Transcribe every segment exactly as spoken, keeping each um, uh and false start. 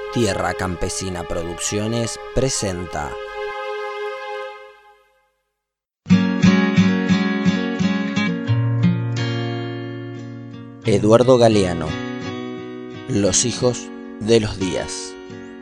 Tierra Campesina Producciones presenta Eduardo Galeano, Los hijos de los días.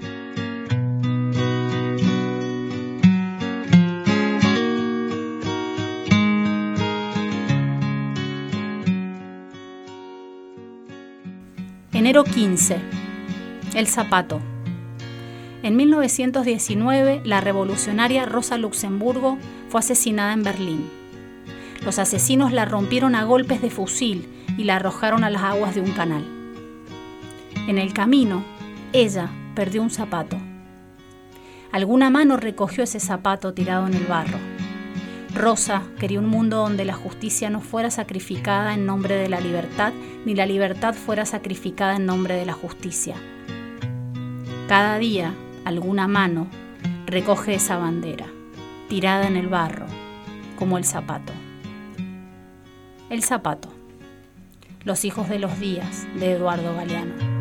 Enero quince. El zapato. En mil novecientos diecinueve, la revolucionaria Rosa Luxemburgo fue asesinada en Berlín. Los asesinos la rompieron a golpes de fusil y la arrojaron a las aguas de un canal. En el camino, ella perdió un zapato. Alguna mano recogió ese zapato tirado en el barro. Rosa quería un mundo donde la justicia no fuera sacrificada en nombre de la libertad, ni la libertad fuera sacrificada en nombre de la justicia. Cada día, alguna mano recoge esa bandera, tirada en el barro, como el zapato. El zapato. Los hijos de los días, de Eduardo Galeano.